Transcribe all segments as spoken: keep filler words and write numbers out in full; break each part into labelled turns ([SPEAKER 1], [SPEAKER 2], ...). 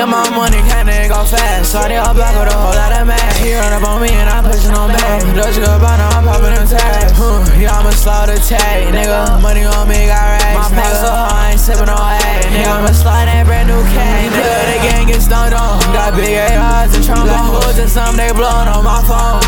[SPEAKER 1] my money, can't it go fast. Shawty all black with a whole lot of mad. He run up on me and I'm pushing on back. Doja Gabbana, I'm popping them tags. Huh, yeah, I'ma slaughter tag, nigga. Money on me, got racks. My pockets so hard, I ain't sippin' on hay. Nigga, I'ma slide that brand new K. Nigga, the gang get stoned on. Got big A Rs and trombone hoods and some they blowin' on my phone.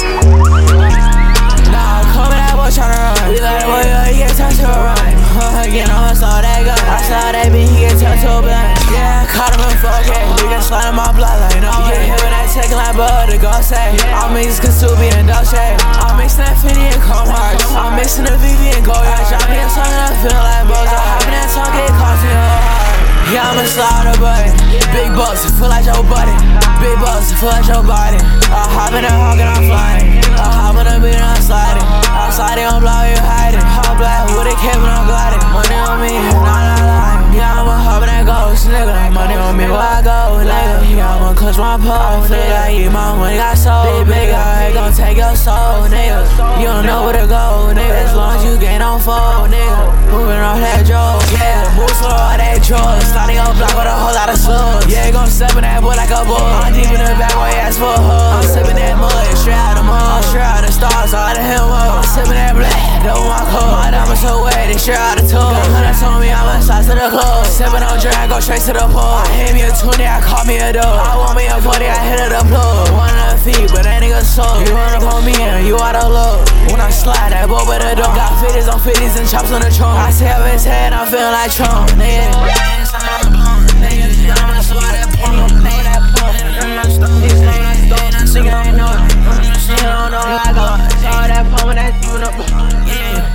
[SPEAKER 1] Nah, come that boy tryna run. We let it boy, yeah, he get touched to a run. Huh, again, I'ma saw that gun. I saw that bitch, he get touched to a blunt. Yeah, caught him in four K. We can slide in my blood like no way. Get hit with that second line, but the go say I'm mixing Kasubi and Dolce. I'm mixing that Fendi and Chrome Hearts. I'm mixing the V V and Goyard. I'm getting something that feel like Mozart. Hopping that song, get caught in your heart. Yeah, I'm a slaughter buddy. Big bucks, feel like Joe Budden. Big bucks, feel like Joe Biden. I hop in the hawk and I'm flying. I hop in the beat and I'm sliding. I'm sliding on block, you hiding. Hop black with a cap and I'm gliding. Money on me, nah, nah, lying. Yeah, I'm a hop in that ghost, nigga. Money on me, where I go, nigga. Yeah, I'ma clutch my pole. Feel like yeah, my money got sold. Big, big, I ain't gon' take your soul, nigga. You don't know where to go, nigga. As long as you gain on fold, nigga. Moving off that drug, yeah. Move slow on that drug. Sliding on block with a whole lot of slugs. Yeah, gon' step in that boy like a bull. I'm deep in the back where he ask for a hug. I'm sipping that mud, straight out the mud. Straight out the stars, all the hell up. I'm sipping that black, double my cup. My diamonds so wet, they straight out the tub. The hunter told me I'm a size to the club. Sipping on drink, go straight to the pub. I hit me a twenty, I caught me a dub. I want me a forty, I hit it the plug. One of the feet, but that nigga sold. You run up on me and you out of luck. When I slide, that boy with the dog. Got fifties on fifties and chops on the trunk. I say up his head, I'm feeling like Trump, nigga. Nigga, I know it. She don't know I go. Saw that pump and that tune up. Yeah.